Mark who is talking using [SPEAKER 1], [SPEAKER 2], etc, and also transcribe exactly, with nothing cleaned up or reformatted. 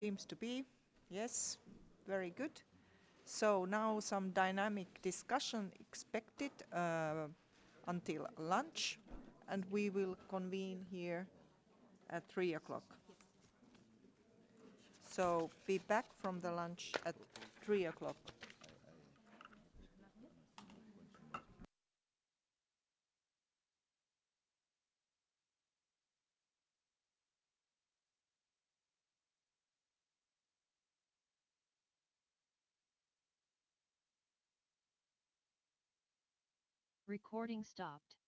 [SPEAKER 1] Seems to be. Yes, very good. So now some dynamic discussion expected uh, until lunch, and we will convene here at three o'clock. So be back from the lunch at three o'clock.
[SPEAKER 2] Recording stopped.